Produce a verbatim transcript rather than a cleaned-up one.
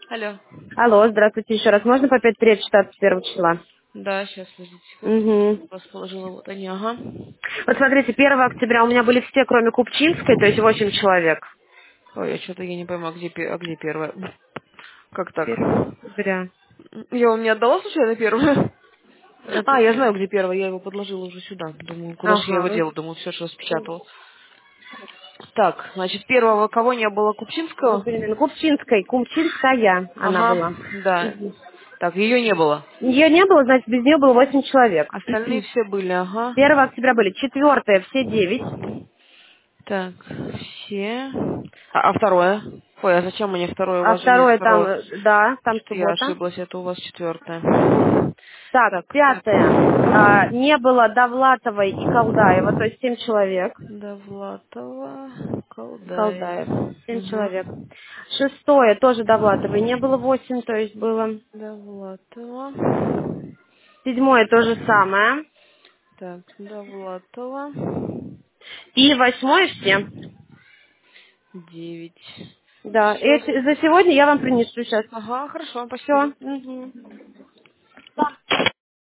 Алло. Алло, здравствуйте еще раз. Можно по пять тридцать двадцать первого числа? Да, сейчас, подождите секунду. Угу. Расположила вот они, ага. Вот смотрите, первого октября у меня были все, кроме Купчинской, то есть восемь человек. Ой, я что-то я не пойму, а где, пе- а где первая? Как так? первого октября. Я вам не отдала случайно первую? Это- А, я знаю, где первая, я его подложила уже сюда. Думаю, куда же я его Ага. делала? Думаю, все, что распечатала. Так, значит, первого кого не было? Вот Купчинского? именно. Купчинской, Купчинская она Ага, была. да. Мгм. Так, ее не было. Ее не было, значит, без нее было восемь человек. Остальные все были, ага. первого октября были четвертое, все девять. Так, все. А, а второе? Ой, а зачем мне второе? У А вас же есть второе там, второе. э, да, там Что-то я суббота. ошиблась, это у вас четвертое. Так, Так, так. пятое. А, не было Довлатовой и Колдаева, то есть семь человек. Довлатова, Колдаев. Колдаев. Семь человек. Угу. Шестое тоже Довлатовой. Не было восемь, то есть было. Довлатова. Седьмое то же самое. Так, Довлатова. И восьмое все. Девять. Да. Все. Эти, за сегодня я вам принесу сейчас. Ага, хорошо, спасибо. Все.